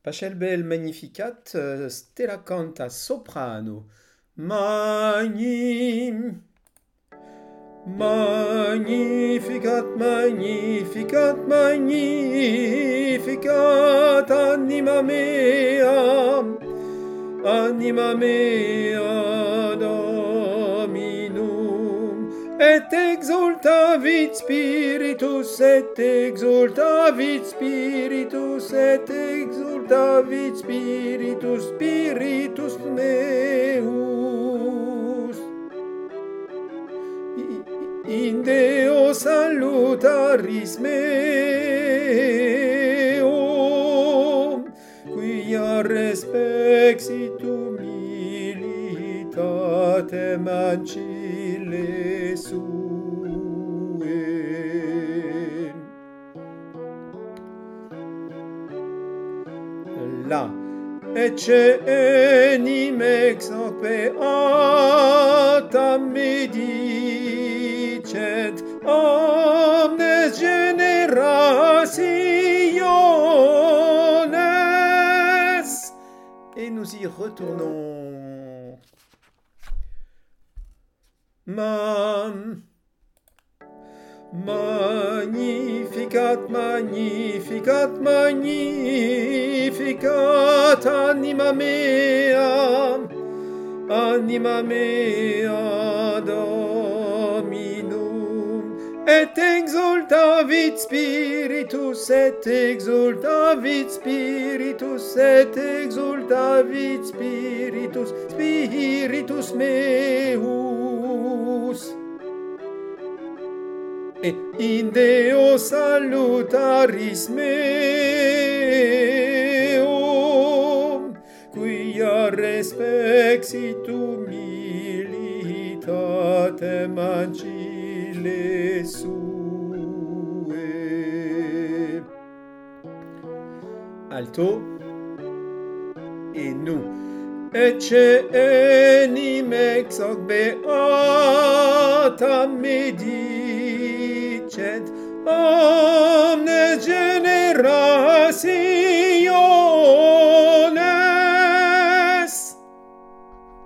Pachel bel magnificat stella canta soprano. Magni, magnificat, magnificat, magnificat anima mea Dominum, et exultavit spiritus, et exultavit spiritus, et exultavit spiritus, spiritus meus. In Deo salutaris meo, quia respexit humilitate mancille sue. La ecce enim ex hoc beatam medicent omnes generationes. Et nous y retournons. Magnificat, magnificat, magnificat anima mea Dominum, et exultavit spiritus, et exultavit spiritus, et exultavit spiritus, spiritus meus. Et in Deo salutaris meo, quia respexit humilitate mancille sue. Alto et nous. Ecce enim ex hoc beatam medicent omnes generationes.